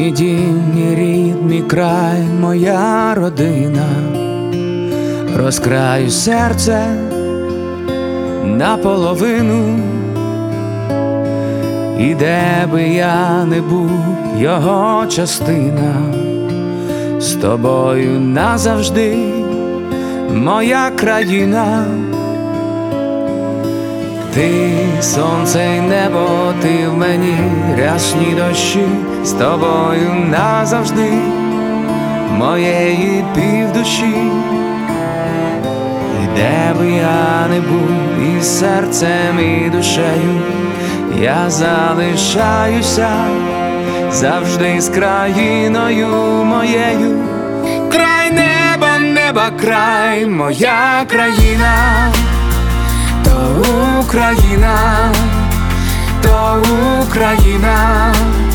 Мій дім, мій рід, мій край, моя родина. Розкраю серце наполовину, і де би я не був, його частина. З тобою назавжди, моя країна. Ти сонце й небо, ти в мені, рясні дощі. З тобою назавжди, моєї півдуші. І де би я не був, і серцем, і душею, я залишаюся завжди з країною моєю. Край неба, неба край, моя країна. То Україна, то Україна.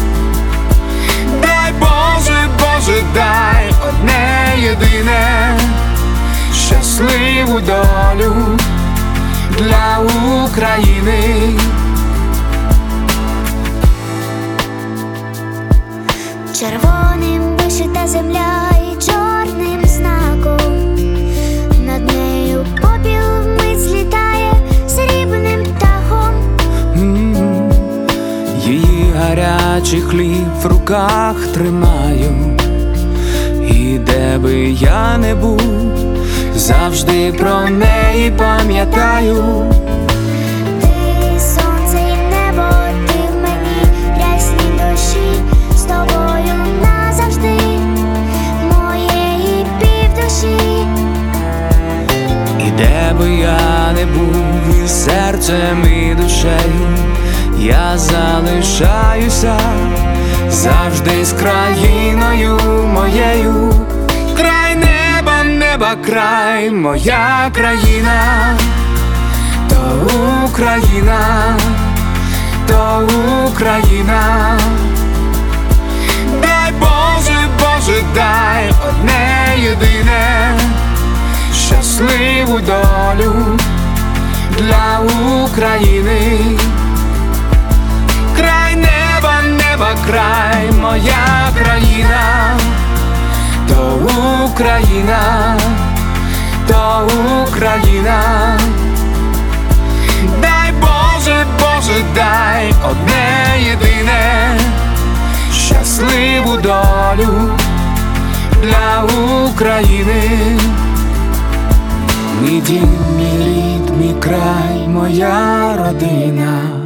Дай Боже, Боже, дай одне єдине, щасливу долю для України. Червоним вишита земля і чорним знаком, над нею попіл вмить злітає срібним птахом. Її гарячий хліб в руках тримаю, і де би я не був, завжди про неї пам'ятаю. Ти сонце і небо, ти в мені, рясні дощі. З тобою назавжди, моєї півдуші. І де би я не був, і серцем, і душею, я залишаюся завжди з країною моєю. Край неба, неба край, моя країна. То Україна, то Україна. Дай Боже, Боже, дай одне єдине, щасливу долю для України. Край неба, неба край, моя країна. То Україна, то Україна. Дай Боже, Боже, дай одне єдине, щасливу долю для України. Мій дім, мій рід, мій край, моя родина.